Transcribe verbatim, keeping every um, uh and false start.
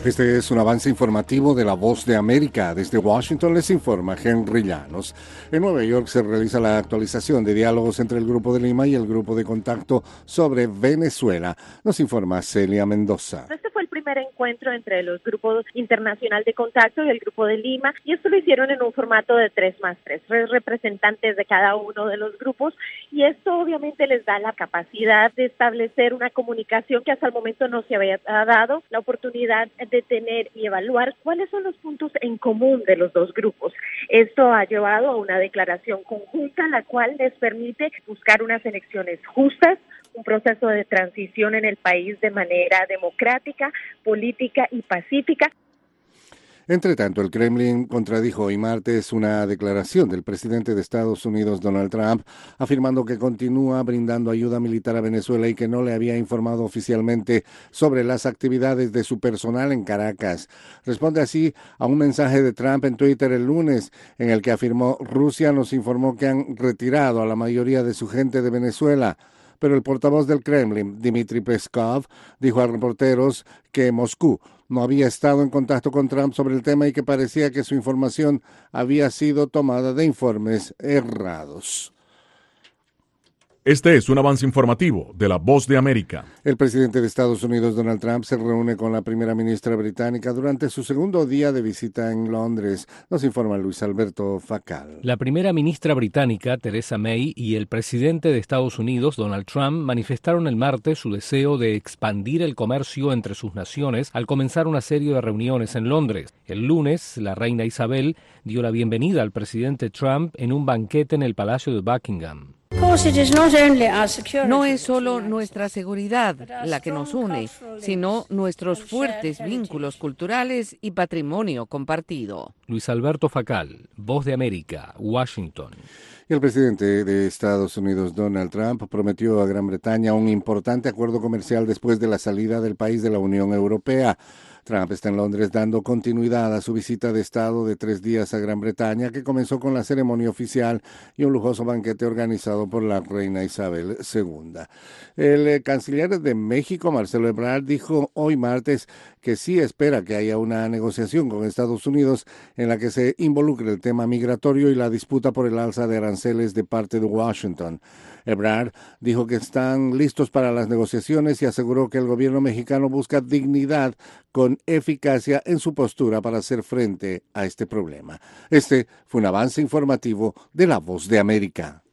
Este es un avance informativo de La Voz de América. Desde Washington les informa Henry Llanos. En Nueva York se realiza la actualización de diálogos entre el Grupo de Lima y el Grupo de Contacto sobre Venezuela. Nos informa Celia Mendoza. Este fue el primer encuentro entre los grupos internacional de contacto y el Grupo de Lima, y esto lo hicieron en un formato de tres más tres, tres representantes de cada uno de los grupos, y esto obviamente les da la capacidad de establecer una comunicación que hasta el momento no se había dado, la oportunidad de tener y evaluar cuáles son los puntos en común de los dos grupos. Esto ha llevado a una declaración conjunta, la cual les permite buscar unas elecciones justas, un proceso de transición en el país de manera democrática, política y pacífica. Entre tanto, el Kremlin contradijo hoy martes una declaración del presidente de Estados Unidos, Donald Trump, afirmando que continúa brindando ayuda militar a Venezuela y que no le había informado oficialmente sobre las actividades de su personal en Caracas. Responde así a un mensaje de Trump en Twitter el lunes, en el que afirmó: Rusia nos informó que han retirado a la mayoría de su gente de Venezuela. Pero el portavoz del Kremlin, Dmitry Peskov, dijo a reporteros que Moscú no había estado en contacto con Trump sobre el tema y que parecía que su información había sido tomada de informes errados. Este es un avance informativo de La Voz de América. El presidente de Estados Unidos, Donald Trump, se reúne con la primera ministra británica durante su segundo día de visita en Londres. Nos informa Luis Alberto Facal. La primera ministra británica, Theresa May, y el presidente de Estados Unidos, Donald Trump, manifestaron el martes su deseo de expandir el comercio entre sus naciones al comenzar una serie de reuniones en Londres. El lunes, la reina Isabel dio la bienvenida al presidente Trump en un banquete en el Palacio de Buckingham. No es solo nuestra seguridad la que nos une, sino nuestros fuertes vínculos culturales y patrimonio compartido. Luis Alberto Facal, Voz de América, Washington. Y el presidente de Estados Unidos, Donald Trump, prometió a Gran Bretaña un importante acuerdo comercial después de la salida del país de la Unión Europea. Trump está en Londres dando continuidad a su visita de Estado de tres días a Gran Bretaña, que comenzó con la ceremonia oficial y un lujoso banquete organizado por la reina Isabel segunda. El eh, canciller de México, Marcelo Ebrard, dijo hoy martes que sí espera que haya una negociación con Estados Unidos en la que se involucre el tema migratorio y la disputa por el alza de aranceles de parte de Washington. Ebrard dijo que están listos para las negociaciones y aseguró que el gobierno mexicano busca dignidad con eficacia en su postura para hacer frente a este problema. Este fue un avance informativo de La Voz de América.